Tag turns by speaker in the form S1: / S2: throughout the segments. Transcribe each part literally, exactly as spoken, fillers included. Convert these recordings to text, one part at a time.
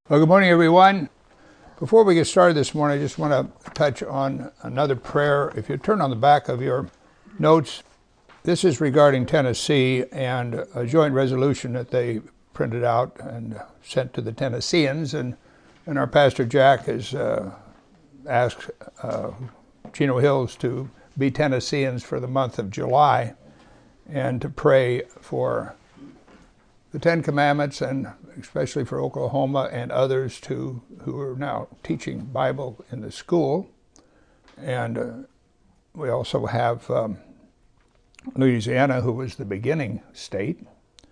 S1: Well, good morning, everyone. Before we get started this morning, I just want to touch on another prayer. If you turn on the back of your notes, this is regarding Tennessee and a joint resolution that they printed out and sent to the Tennesseans. And, and our pastor Jack has uh, asked uh, Chino Hills to be Tennesseans for the month of July and to pray for the Ten Commandments, and especially for Oklahoma and others too, who are now teaching Bible in the school. And uh, we also have um, Louisiana, who was the beginning state.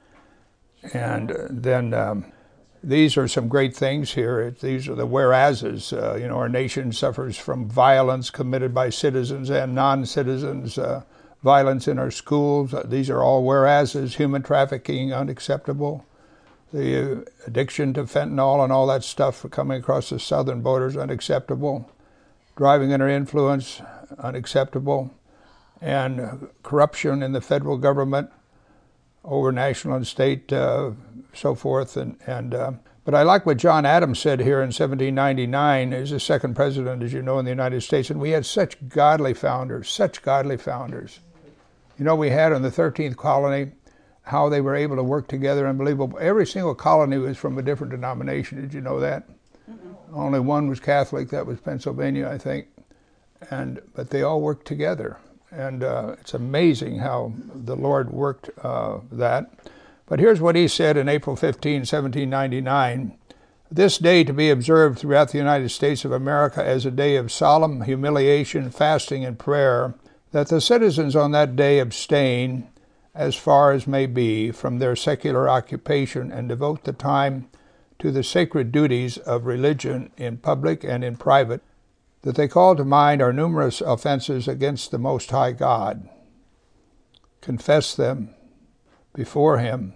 S1: And uh, then um, these are some great things here. It, these are the whereases. Uh, you know, our nation suffers from violence committed by citizens and non-citizens, uh, violence in our schools. Uh, these are all whereases. Human trafficking, unacceptable. The uh, addiction to fentanyl and all that stuff coming across the southern borders, unacceptable. Driving under influence, unacceptable. And uh, corruption in the federal government over national and state, uh, so forth. And, and uh, but I like what John Adams said here in seventeen ninety-nine. He's the second president, as you know, in the United States. And we had such godly founders, such godly founders. You know, we had in the thirteenth colony how they were able to work together, unbelievable. Every single colony was from a different denomination. Did you know that? Mm-hmm. Only one was Catholic. That was Pennsylvania, I think. And but they all worked together. And uh, it's amazing how the Lord worked uh, that. But here's what he said in April fifteenth, seventeen ninety-nine. This day to be observed throughout the United States of America as a day of solemn humiliation, fasting, and prayer, that the citizens on that day abstain, as far as may be, from their secular occupation and devote the time to the sacred duties of religion in public and in private, that they call to mind our numerous offenses against the Most High God, confess them before Him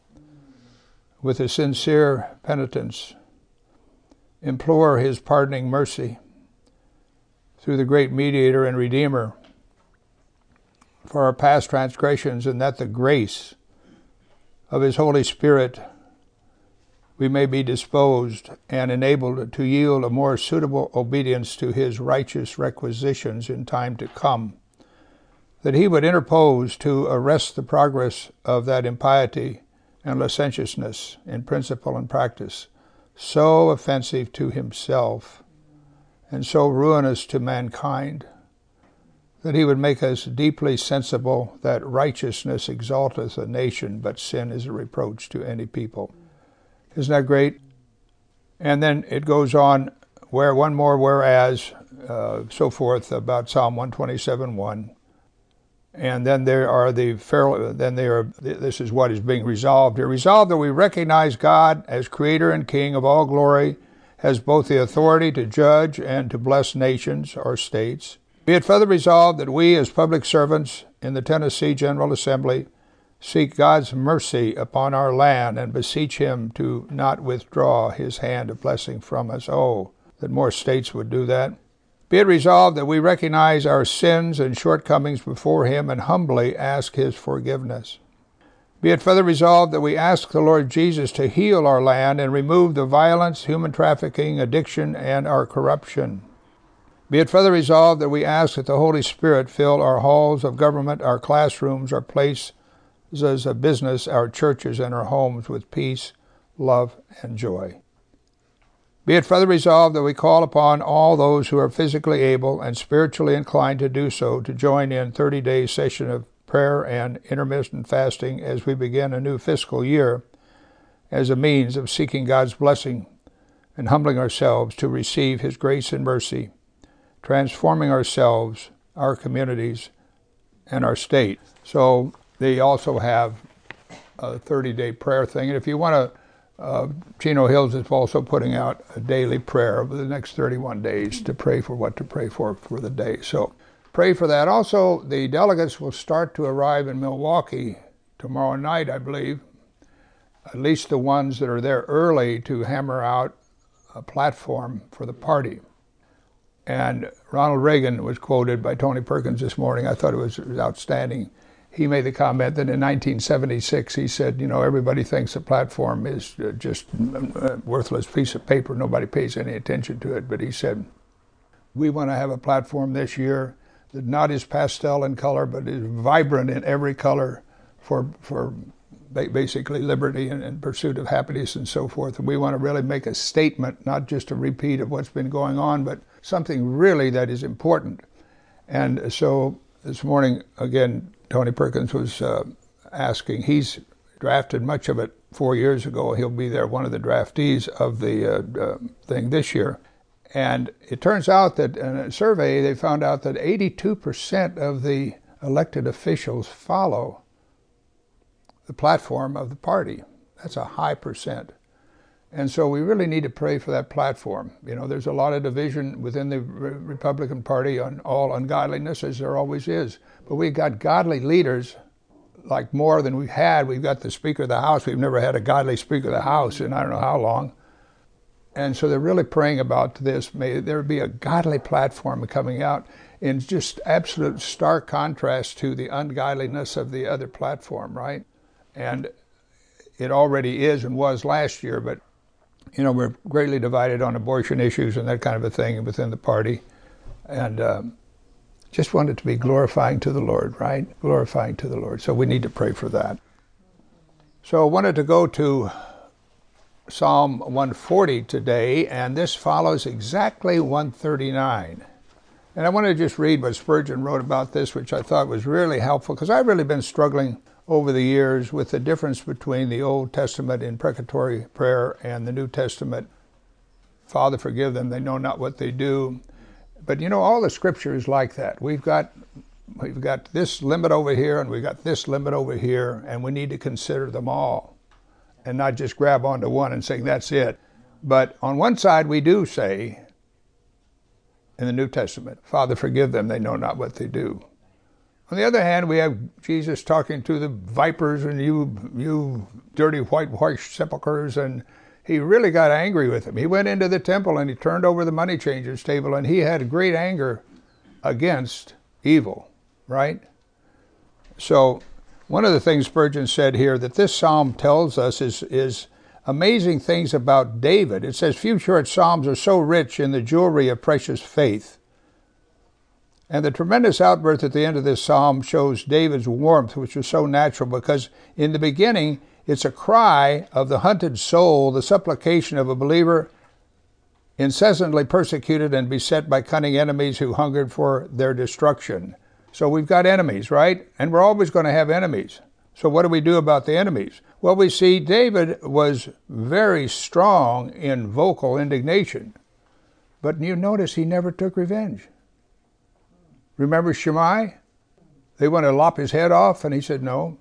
S1: with a sincere penitence, implore His pardoning mercy through the great Mediator and Redeemer for our past transgressions, and that the grace of His Holy Spirit we may be disposed and enabled to yield a more suitable obedience to His righteous requisitions in time to come, that He would interpose to arrest the progress of that impiety and licentiousness in principle and practice, so offensive to Himself and so ruinous to mankind, that He would make us deeply sensible that righteousness exalteth a nation, but sin is a reproach to any people. Isn't that great? And then it goes on, where one more whereas, uh, so forth, about Psalm one twenty-seven one. And then there are the, then there are, this is what is being resolved here. Resolved that we recognize God as Creator and King of all glory, has both the authority to judge and to bless nations or states. Be it further resolved that we, as public servants in the Tennessee General Assembly, seek God's mercy upon our land and beseech Him to not withdraw His hand of blessing from us. Oh, that more states would do that. Be it resolved that we recognize our sins and shortcomings before Him and humbly ask His forgiveness. Be it further resolved that we ask the Lord Jesus to heal our land and remove the violence, human trafficking, addiction, and our corruption. Be it further resolved that we ask that the Holy Spirit fill our halls of government, our classrooms, our places of business, our churches, and our homes with peace, love, and joy. Be it further resolved that we call upon all those who are physically able and spiritually inclined to do so to join in thirty-day session of prayer and intermittent fasting as we begin a new fiscal year as a means of seeking God's blessing and humbling ourselves to receive His grace and mercy, transforming ourselves, our communities, and our state. So they also have a thirty-day prayer thing. And if you want to, uh, Chino Hills is also putting out a daily prayer over the next thirty-one days to pray for what to pray for for the day. So pray for that. Also, the delegates will start to arrive in Milwaukee tomorrow night, I believe, at least the ones that are there early to hammer out a platform for the party. And Ronald Reagan was quoted by Tony Perkins this morning. I thought it was, it was outstanding. he made the comment that in nineteen seventy-six, he said, you know, everybody thinks a platform is uh, just a worthless piece of paper. Nobody pays any attention to it. But he said, we want to have a platform this year that not is pastel in color, but is vibrant in every color for for basically liberty and, and pursuit of happiness and so forth. And we want to really make a statement, not just a repeat of what's been going on, but something really that is important. And so this morning, again, Tony Perkins was uh, asking, he's drafted much of it four years ago. He'll be there, one of the draftees of the uh, uh, thing this year. And it turns out that in a survey, they found out that eighty-two percent of the elected officials follow the platform of the party. That's a high percent. And so we really need to pray for that platform. You know, there's a lot of division within the Re- Republican Party on all ungodliness, as there always is. But we've got godly leaders, like more than we've had. We've got the Speaker of the House. We've never had a godly Speaker of the House in I don't know how long. And so they're really praying about this. May there be a godly platform coming out in just absolute stark contrast to the ungodliness of the other platform, right? And it already is and was last year, but, you know, we're greatly divided on abortion issues and that kind of a thing within the party. And um, just want it to be glorifying to the Lord, right? Glorifying to the Lord. So we need to pray for that. So I wanted to go to Psalm one forty today, and this follows exactly one thirty-nine. And I want to just read what Spurgeon wrote about this, which I thought was really helpful, because I've really been struggling over the years with the difference between the Old Testament imprecatory prayer and the New Testament. Father, forgive them, they know not what they do. But you know, all the scripture is like that. We've got we've got this limit over here and we've got this limit over here, and we need to consider them all and not just grab onto one and say that's it. But on one side we do say in the New Testament, Father, forgive them, they know not what they do. On the other hand, we have Jesus talking to the vipers and you you dirty whitewashed sepulchres, and he really got angry with them. He went into the temple and he turned over the money changers' table, and he had great anger against evil, right? So one of the things Spurgeon said here that this psalm tells us is, is amazing things about David. It says, few short psalms are so rich in the jewelry of precious faith. And the tremendous outburst at the end of this psalm shows David's warmth, which was so natural, because in the beginning, it's a cry of the hunted soul, the supplication of a believer incessantly persecuted and beset by cunning enemies who hungered for their destruction. So we've got enemies, right? And we're always going to have enemies. So what do we do about the enemies? Well, we see David was very strong in vocal indignation. But you notice he never took revenge. Remember Shimei? They want to lop his head off, and he said, no.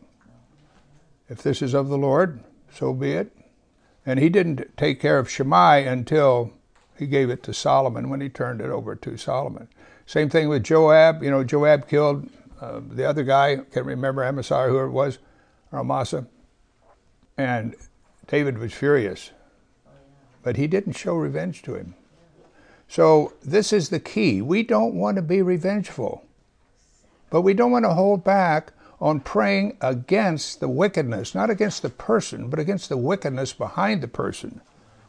S1: If this is of the Lord, so be it. And he didn't take care of Shimei until he gave it to Solomon, when he turned it over to Solomon. Same thing with Joab. You know, Joab killed uh, the other guy, can't remember Amasai, who it was, or Amasa. And David was furious. But he didn't show revenge to him. So this is the key. We don't want to be revengeful. But we don't want to hold back on praying against the wickedness, not against the person, but against the wickedness behind the person.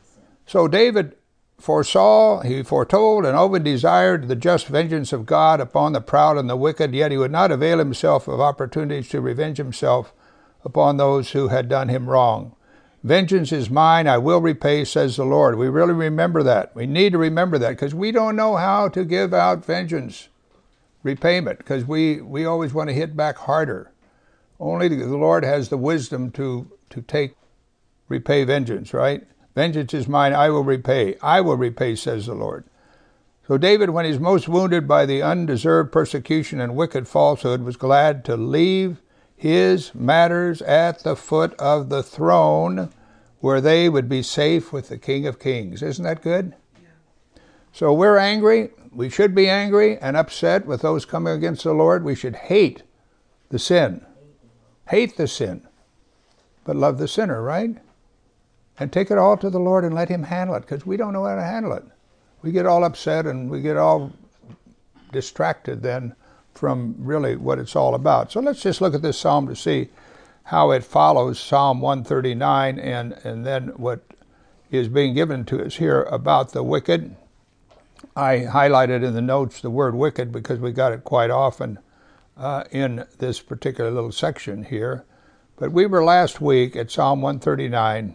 S1: So David foresaw, he foretold, and over desired the just vengeance of God upon the proud and the wicked, yet he would not avail himself of opportunities to revenge himself upon those who had done him wrong. Vengeance is mine, I will repay, says the Lord. We really remember that. We need to remember that, because we don't know how to give out vengeance, repayment, because we, we always want to hit back harder. Only the Lord has the wisdom to, to take, repay vengeance, right? Vengeance is mine, I will repay. I will repay, says the Lord. So David, when he's most wounded by the undeserved persecution and wicked falsehood, was glad to leave his matters at the foot of the throne, where they would be safe with the King of Kings. Isn't that good? Yeah. So we're angry. We should be angry and upset with those coming against the Lord. We should hate the sin. Hate the sin. But love the sinner, right? And take it all to the Lord and let him handle it, because we don't know how to handle it. We get all upset and we get all distracted then from really what it's all about. So let's just look at this psalm to see how it follows Psalm one thirty-nine and, and then what is being given to us here about the wicked. I highlighted in the notes the word wicked because we got it quite often uh, in this particular little section here. But we were last week at Psalm one thirty-nine,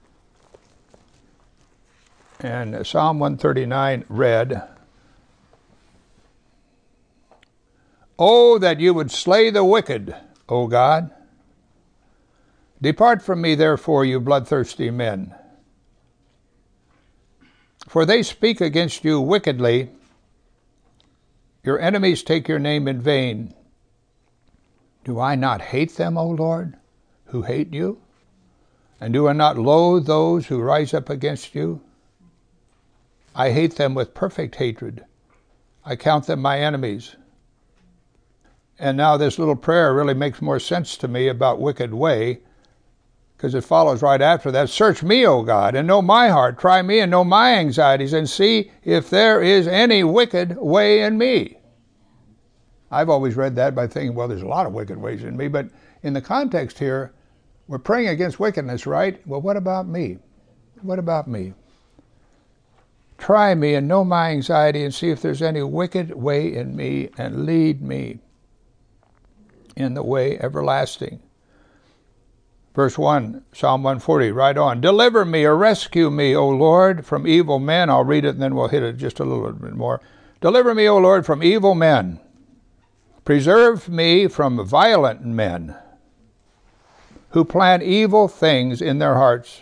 S1: and Psalm one thirty-nine read, "Oh, that you would slay the wicked, O God! Depart from me, therefore, you bloodthirsty men. For they speak against you wickedly. Your enemies take your name in vain. Do I not hate them, O Lord, who hate you? And do I not loathe those who rise up against you? I hate them with perfect hatred. I count them my enemies." And now this little prayer really makes more sense to me about wicked way, because it follows right after that. "Search me, O God, and know my heart. Try me and know my anxieties, and see if there is any wicked way in me." I've always read that by thinking, well, there's a lot of wicked ways in me, but in the context here, we're praying against wickedness, right? Well, what about me? What about me? "Try me and know my anxiety, and see if there's any wicked way in me, and lead me in the way everlasting." Verse one, Psalm one forty, right on. "Deliver me or rescue me, O Lord, from evil men." I'll read it and then we'll hit it just a little bit more. "Deliver me, O Lord, from evil men. Preserve me from violent men who plan evil things in their hearts.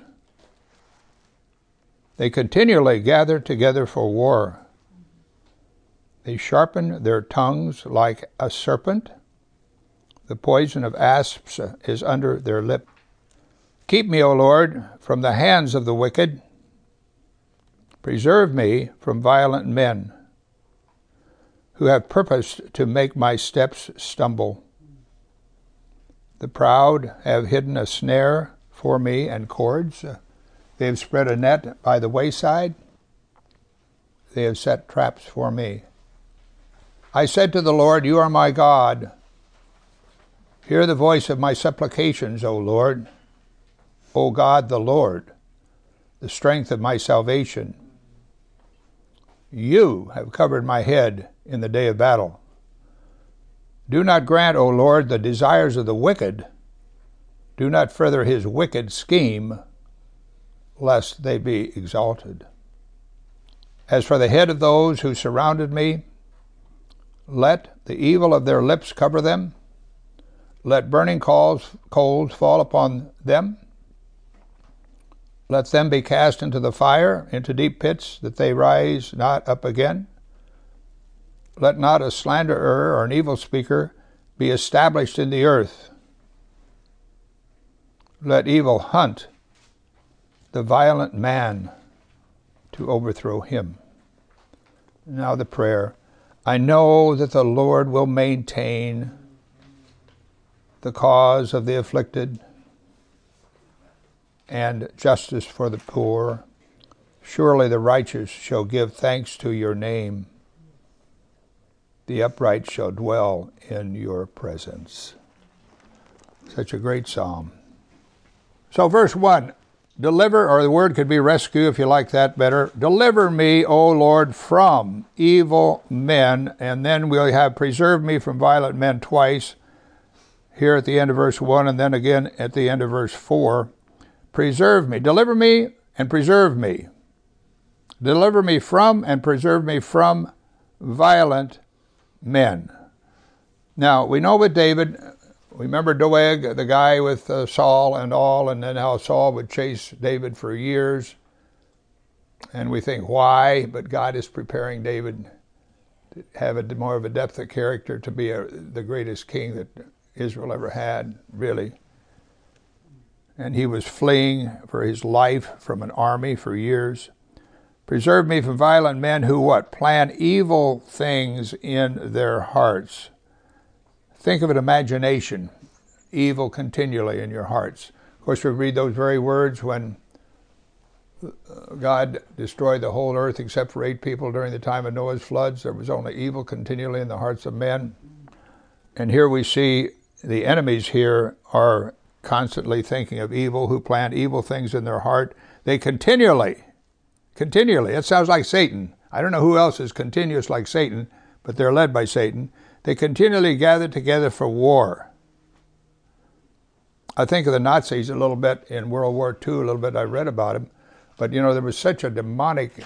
S1: They continually gather together for war. They sharpen their tongues like a serpent. The poison of asps is under their lip. Keep me, O Lord, from the hands of the wicked. Preserve me from violent men who have purposed to make my steps stumble. The proud have hidden a snare for me and cords. They have spread a net by the wayside. They have set traps for me. I said to the Lord, you are my God. Hear the voice of my supplications, O Lord. O God, the Lord, the strength of my salvation. You have covered my head in the day of battle. Do not grant, O Lord, the desires of the wicked. Do not further his wicked scheme, lest they be exalted. As for the head of those who surrounded me, let the evil of their lips cover them. Let burning coals, coals fall upon them. Let them be cast into the fire, into deep pits, that they rise not up again. Let not a slanderer or an evil speaker be established in the earth. Let evil hunt the violent man to overthrow him. Now the prayer. I know that the Lord will maintain the cause of the afflicted and justice for the poor. Surely the righteous shall give thanks to your name. The upright shall dwell in your presence. Such a great psalm. So verse one, deliver, or the word could be rescue if you like that better. Deliver me, O Lord, from evil men. And then we'll have preserve me from violent men twice, here at the end of verse one, and then again at the end of verse four. Preserve me. Deliver me and preserve me. Deliver me from and preserve me from violent men. Now, we know with David, remember Doeg, the guy with uh, Saul and all, and then how Saul would chase David for years. And we think, why? But God is preparing David to have a, more of a depth of character to be a, the greatest king that Israel ever had, really. And he was fleeing for his life from an army for years. Preserve me from violent men who what? Plan evil things in their hearts. Think of an imagination, evil continually in your hearts. Of course, we read those very words when God destroyed the whole earth except for eight people during the time of Noah's floods. There was only evil continually in the hearts of men. And here we see the enemies here are constantly thinking of evil, who plant evil things in their heart. They continually, continually, it sounds like Satan. I don't know who else is continuous like Satan, but they're led by Satan. They continually gather together for war. I think of the Nazis a little bit in World War Two, a little bit I read about them. But, you know, there was such a demonic,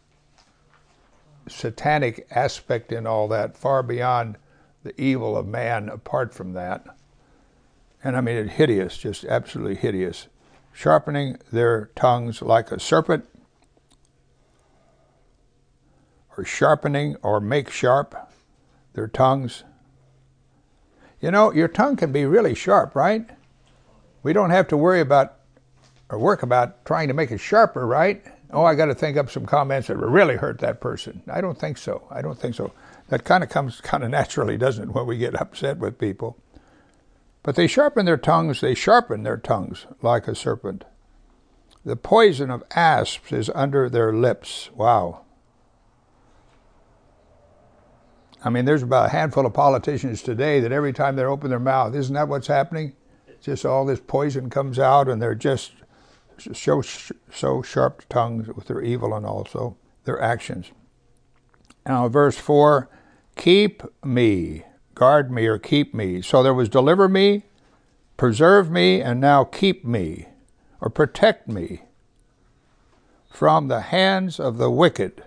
S1: satanic aspect in all that, far beyond the evil of man apart from that. And I mean, it's hideous, just absolutely hideous. Sharpening their tongues like a serpent, or sharpening or make sharp their tongues. You know, your tongue can be really sharp, right? We don't have to worry about or work about trying to make it sharper, right? Oh, I got to think up some comments that will really hurt that person. I don't think so. I don't think so. That kind of comes kind of naturally, doesn't it, when we get upset with people? But they sharpen their tongues, they sharpen their tongues like a serpent. The poison of asps is under their lips. Wow. I mean, there's about a handful of politicians today that every time they open their mouth, isn't that what's happening? Just all this poison comes out, and they're just so, so sharp tongues with their evil and also their actions. Now, verse four, keep me, guard me or keep me. So there was deliver me, preserve me, and now keep me, or protect me from the hands of the wicked.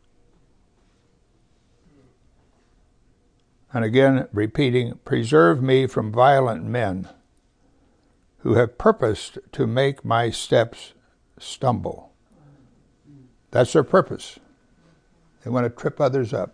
S1: And again, repeating, preserve me from violent men who have purposed to make my steps stumble. That's their purpose. They want to trip others up.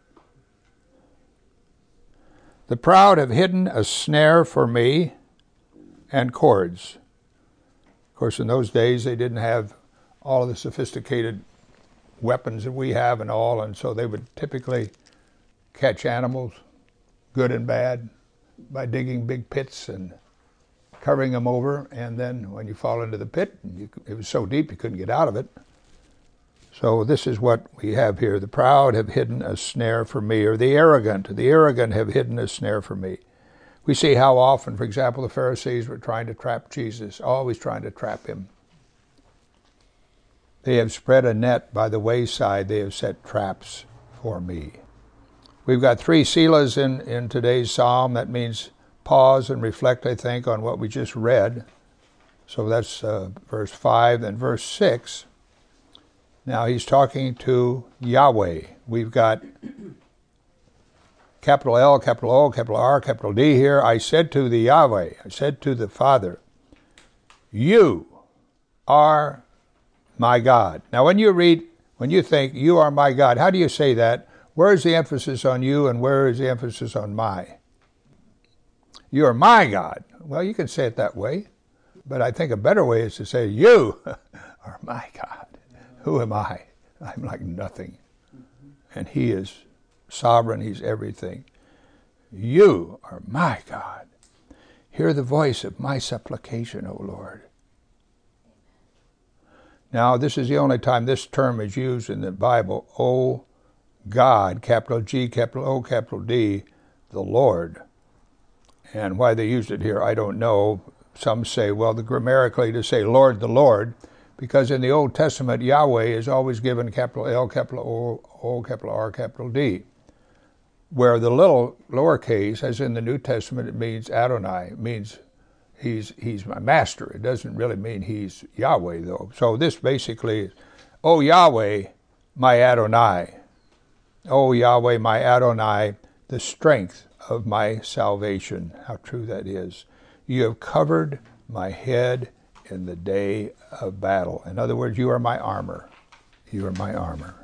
S1: The proud have hidden a snare for me and cords. Of course, in those days, they didn't have all of the sophisticated weapons that we have and all, and so they would typically catch animals, good and bad, by digging big pits and covering them over, and then when you fall into the pit, you, it was so deep you couldn't get out of it. So this is what we have here. The proud have hidden a snare for me, or the arrogant, the arrogant have hidden a snare for me. We see how often, for example, the Pharisees were trying to trap Jesus, always trying to trap him. They have spread a net by the wayside. They have set traps for me. We've got three Selahs in, in today's psalm. That means pause and reflect, I think, on what we just read. So that's uh, verse five and verse six. Now he's talking to Yahweh. We've got capital L, capital O, capital R, capital D here. I said to the Yahweh, I said to the Father, you are my God. Now when you read, when you think, you are my God, how do you say that? Where is the emphasis on you and where is the emphasis on my? You are my God. Well, you can say it that way, but I think a better way is to say, you are my God. Who am I? I'm like nothing. And he is sovereign. He's everything. You are my God. Hear the voice of my supplication, O Lord. Now, this is the only time this term is used in the Bible. O God, capital G, capital O, capital D, the Lord. And why they used it here, I don't know. Some say, well, the grammatically to say Lord, the Lord, because in the Old Testament, Yahweh is always given capital L, capital O, O, capital R, capital D. Where the little lowercase, as in the New Testament, it means Adonai. It means he's, he's my master. It doesn't really mean he's Yahweh, though. So this basically is, O Yahweh, my Adonai. O Yahweh, my Adonai, the strength of my salvation. How true that is. You have covered my head in the day of battle. In other words, you are my armor. You are my armor.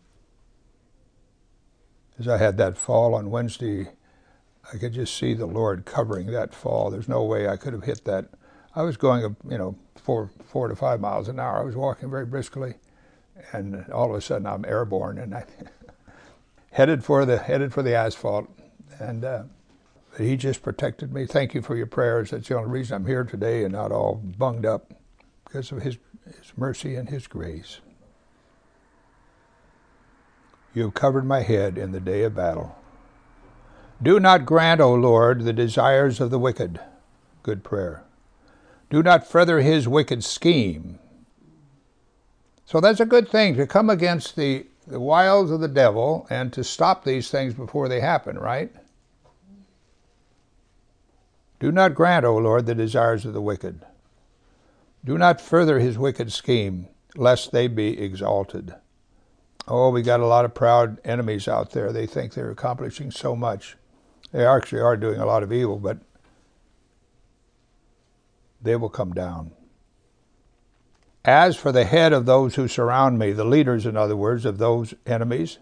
S1: As I had that fall on Wednesday, I could just see the Lord covering that fall. There's no way I could have hit that. I was going, you know, four, four to five miles an hour. I was walking very briskly, and all of a sudden I'm airborne, and I headed for the headed for the asphalt. And uh, he just protected me. Thank you for your prayers. That's the only reason I'm here today and not all bunged up, because of his, his mercy and his grace. You have covered my head in the day of battle. Do not grant, O Lord, the desires of the wicked. Good prayer. Do not further his wicked scheme. So that's a good thing, to come against the, the wiles of the devil and to stop these things before they happen, right? Do not grant, O Lord, the desires of the wicked. Do not further his wicked scheme, lest they be exalted. Oh, we got a lot of proud enemies out there. They think they're accomplishing so much. They actually are doing a lot of evil, but they will come down. As for the head of those who surround me, the leaders, in other words, of those enemies,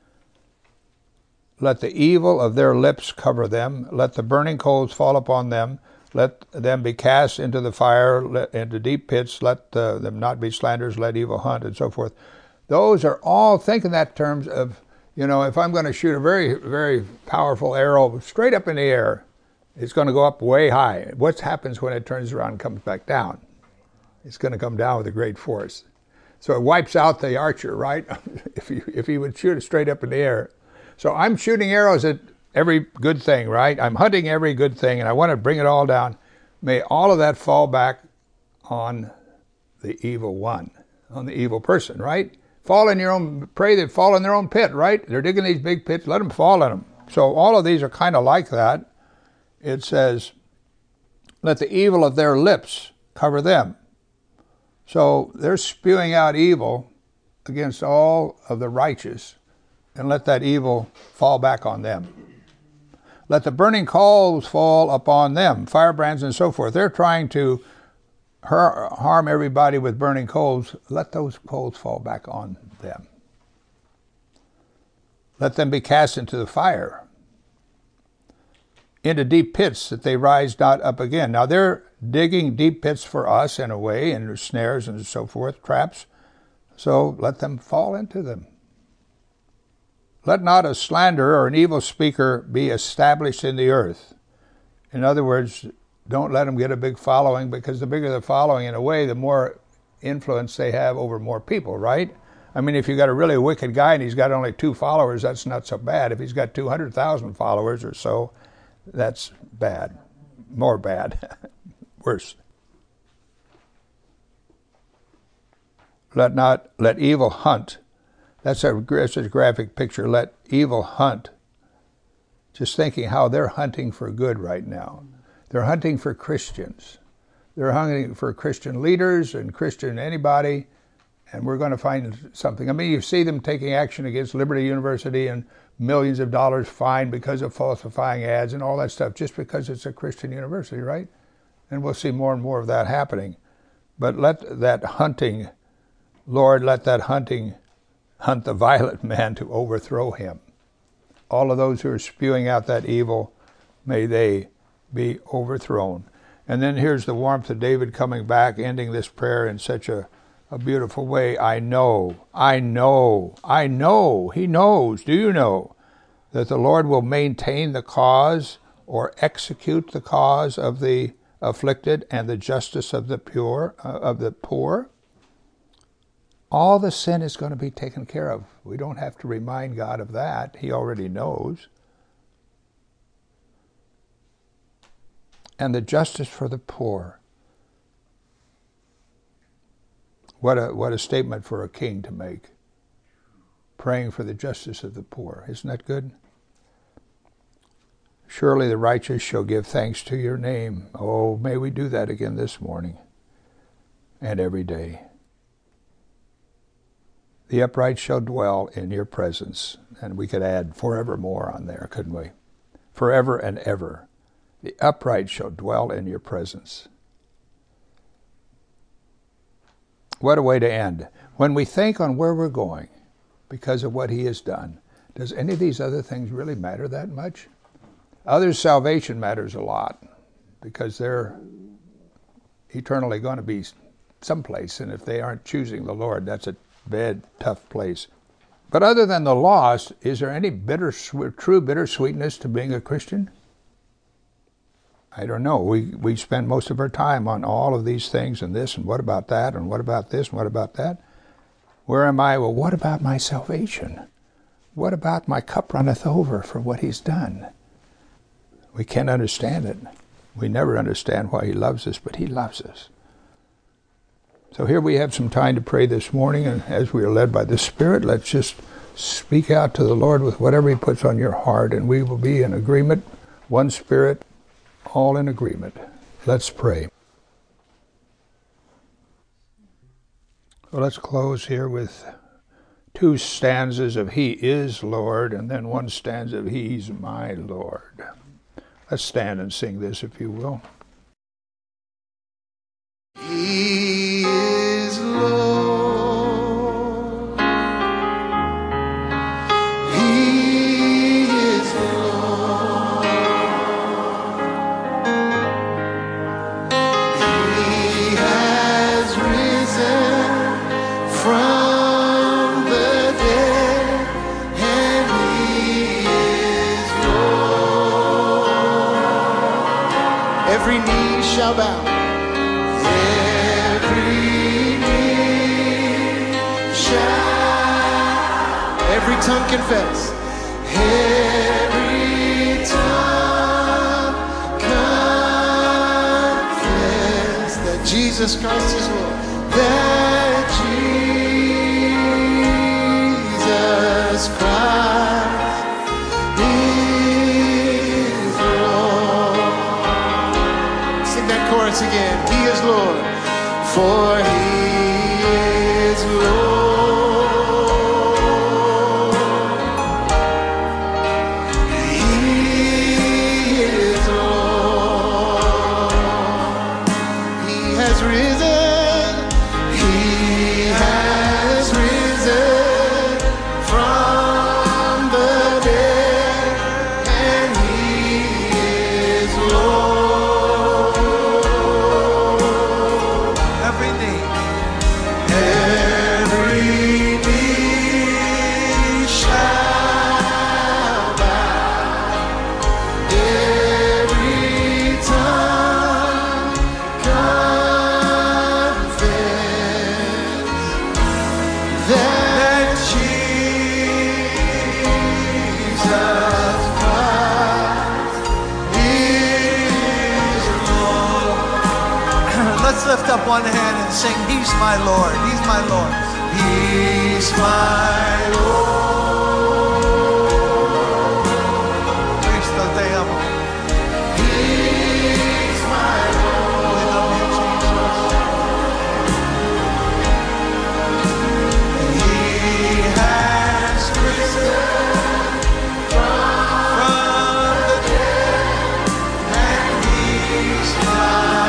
S1: let the evil of their lips cover them. Let the burning coals fall upon them. Let them be cast into the fire, let, into deep pits. Let uh, them not be slanderers. Let evil hunt, and so forth. Those are all, think in that terms of, you know, if I'm going to shoot a very, very powerful arrow straight up in the air, it's going to go up way high. What happens when it turns around and comes back down? It's going to come down with a great force. So it wipes out the archer, right? if, you, if he would shoot it straight up in the air. So I'm shooting arrows at every good thing, right? I'm hunting every good thing, and I want to bring it all down. May all of that fall back on the evil one, on the evil person, right? Fall in your own, pray they fall in their own pit, right? They're digging these big pits, let them fall in them. So all of these are kind of like that. It says, let the evil of their lips cover them. So they're spewing out evil against all of the righteous, and let that evil fall back on them. Let the burning coals fall upon them, firebrands and so forth. They're trying to harm everybody with burning coals. Let those coals fall back on them. Let them be cast into the fire, into deep pits, that they rise not up again. Now they're digging deep pits for us in a way, and snares and so forth, traps. So let them fall into them. Let not a slanderer or an evil speaker be established in the earth. In other words, don't let them get a big following, because the bigger the following, in a way, the more influence they have over more people, right? I mean, if you got a really wicked guy and he's got only two followers, that's not so bad. If he's got two hundred thousand followers or so, that's bad. More bad. Worse. Let not, let evil hunt. That's a, that's a graphic picture. Let evil hunt. Just thinking how they're hunting for good right now. They're hunting for Christians. They're hunting for Christian leaders and Christian anybody, and we're going to find something. I mean, you see them taking action against Liberty University and millions of dollars fined because of falsifying ads and all that stuff, just because it's a Christian university, right? And we'll see more and more of that happening. But let that hunting, Lord, let that hunting hunt the violent man to overthrow him. All of those who are spewing out that evil, may they be overthrown. And then here's the warmth of David coming back, ending this prayer in such a, a beautiful way. I know, I know, I know, he knows, do you know, that the Lord will maintain the cause or execute the cause of the afflicted and the justice of the pure, uh, of the poor? All the sin is going to be taken care of. We don't have to remind God of that. He already knows. And the justice for the poor. What a, what a statement for a king to make. Praying for the justice of the poor. Isn't that good? Surely the righteous shall give thanks to your name. Oh, may we do that again this morning and every day. The upright shall dwell in your presence. And we could add forevermore on there, couldn't we? Forever and ever. The upright shall dwell in your presence. What a way to end. When we think on where we're going because of what he has done, does any of these other things really matter that much? Others' salvation matters a lot because they're eternally going to be someplace, and if they aren't choosing the Lord, that's a bad, tough place. But other than the lost, is there any bitter, true bittersweetness to being a Christian? I don't know. We we spend most of our time on all of these things and this and what about that and what about this and what about that. Where am I? Well, what about my salvation? What about my cup runneth over for what he's done? We can't understand it. We never understand why he loves us, but he loves us. So here we have some time to pray this morning, and as we are led by the Spirit, let's just speak out to the Lord with whatever he puts on your heart, and we will be in agreement, one Spirit, all in agreement. Let's pray. Well, let's close here with two stanzas of He is Lord, and then one stanza of He's my Lord. Let's stand and sing this, if you will.
S2: He is Lord. He is Lord. He has risen from the dead, and he is Lord. Every knee shall bow. Every tongue confess, every tongue confess that Jesus Christ is Lord, that Jesus Christ is Lord. Sing that chorus again. He is Lord, for he is Lord.
S3: Lift up one hand and sing, He's my Lord, He's my Lord.
S2: He's my Lord.
S3: Cristo te amo.
S2: He's my Lord.
S3: We love you, Jesus.
S2: He has risen from the dead, and he's my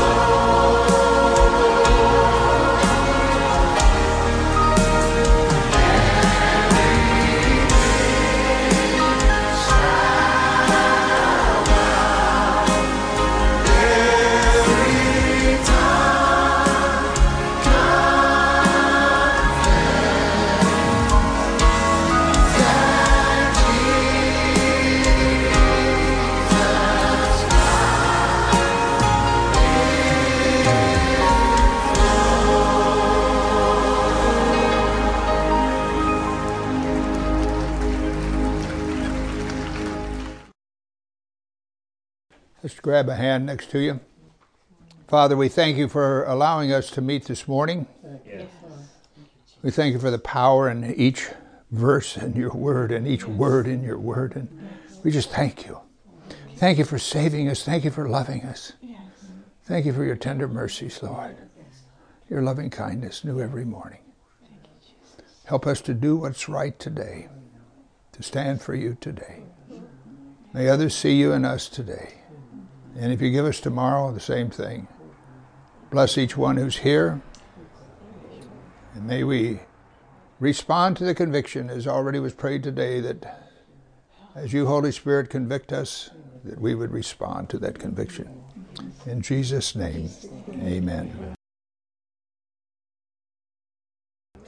S1: Just grab a hand next to you. Father, we thank you for allowing us to meet this morning. Yes. We thank you for the power in each verse in your word and each word in your word. And we just thank you. Thank you for saving us. Thank you for loving us. Thank you for your tender mercies, Lord. Your loving kindness new every morning. Help us to do what's right today, to stand for you today. May others see you in us today. And if you give us tomorrow, the same thing. Bless each one who's here. And may we respond to the conviction, as already was prayed today, that as you, Holy Spirit, convict us, that we would respond to that conviction. In Jesus' name, amen.